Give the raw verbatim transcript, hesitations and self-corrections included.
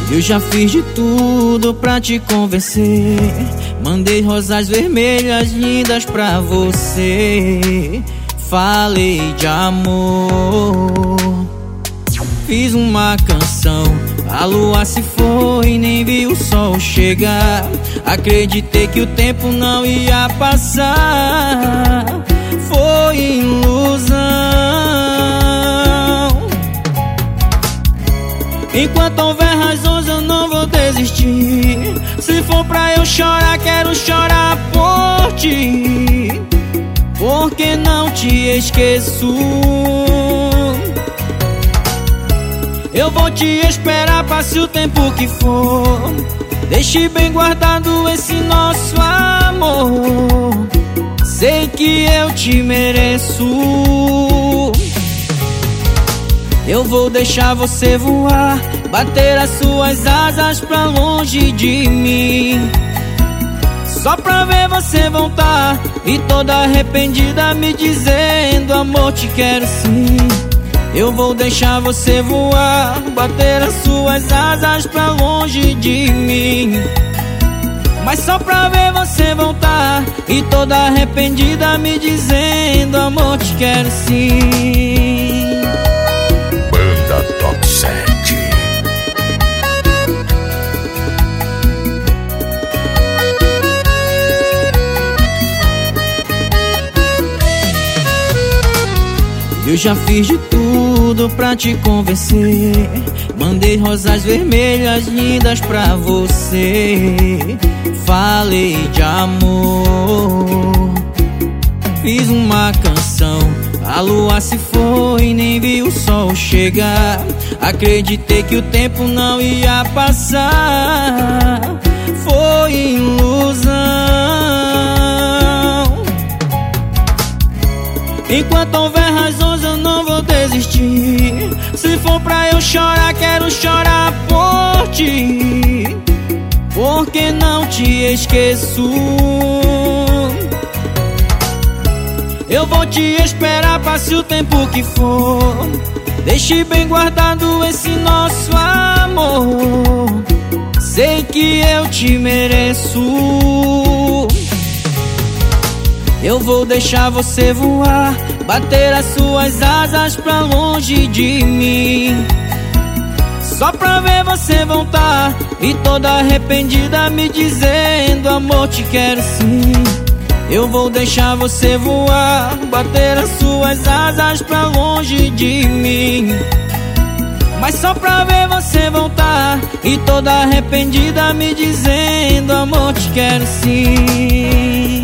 Eu já fiz de tudo pra te convencer. Mandei rosas vermelhas lindas pra você. Falei de amor. Fiz uma canção, a lua se foi e nem vi o sol chegar. Acreditei que o tempo não ia passar. Foi ilusão. Enquanto houver razões eu não vou desistir. Se for pra eu chorar, quero chorar por ti, porque não te esqueço. Eu vou te esperar, passe o tempo que for. Deixe bem guardado esse nosso amor. Sei que eu te mereço. Eu vou deixar você voar, bater as suas asas pra longe de mim, só pra ver você voltar e toda arrependida me dizendo: amor, te quero sim. Eu vou deixar você voar, bater as suas asas pra longe de mim, mas só pra ver você voltar e toda arrependida me dizendo: amor, te quero sim. Banda Top sete. Eu já fiz de tudo pra te convencer. Mandei rosas vermelhas lindas pra você. Falei de amor. Fiz uma canção, a lua se foi e nem vi o sol chegar. Acreditei que o tempo não ia passar. Foi ilusão. Enquanto houver razões eu não vou desistir. Se for pra eu chorar, quero chorar por ti, porque não te esqueço. Eu vou te esperar, passe o tempo que for. Deixe bem guardado esse nosso amor. Sei que eu te mereço. Eu vou deixar você voar, bater as suas asas pra longe de mim, só pra ver você voltar e toda arrependida me dizendo: amor, te quero sim. Eu vou deixar você voar, bater as suas asas pra longe de mim, mas só pra ver você voltar e toda arrependida me dizendo: amor, te quero sim.